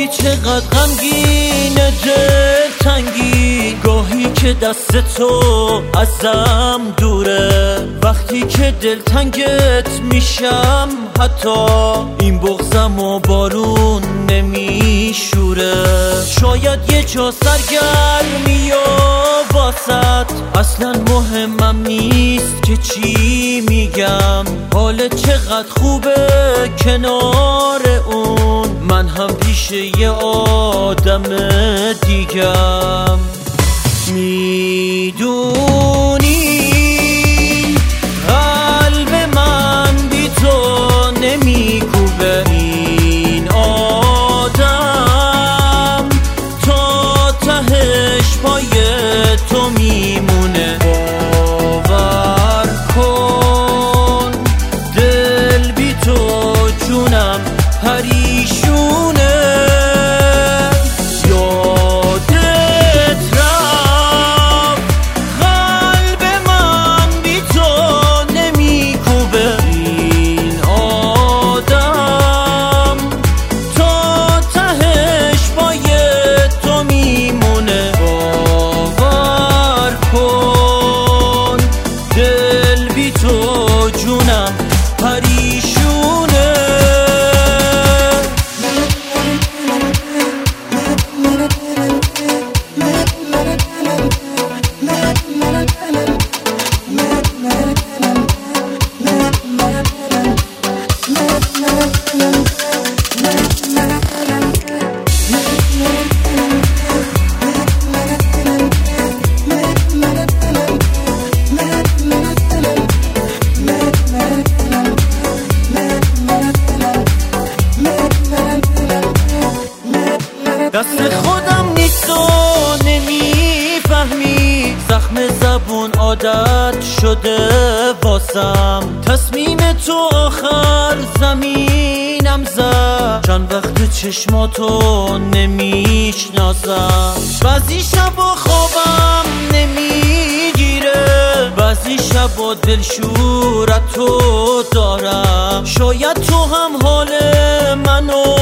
دیدی چقدر غمگینه دلتنگی، گاهی که دست تو ازم دوره، وقتی که دلتنگت میشم حتی این بغضم و بارون نمیشوره. شاید یه جا سرگرمی و واسط اصلا مهمم نیست که چی میگم، حالت چقدر خوبه کنار اون، من هم پیش یه آدم دیگم. میدونی قلب من بی تو نمیکوبه، این آدم تا تهش پای تو میمونه. باور کن دل بی تو جونم پریشونه. دست خودم نیست و نمیفهمی، زخم زبون عادت شده واسم، تصمیم تو آخر زمینم زد، چند وقت چشماتو نمیشناسم. بعضی شبا خوابم نمیگیره، بعضی شبا دلشورتو دارم، شاید تو هم حال منو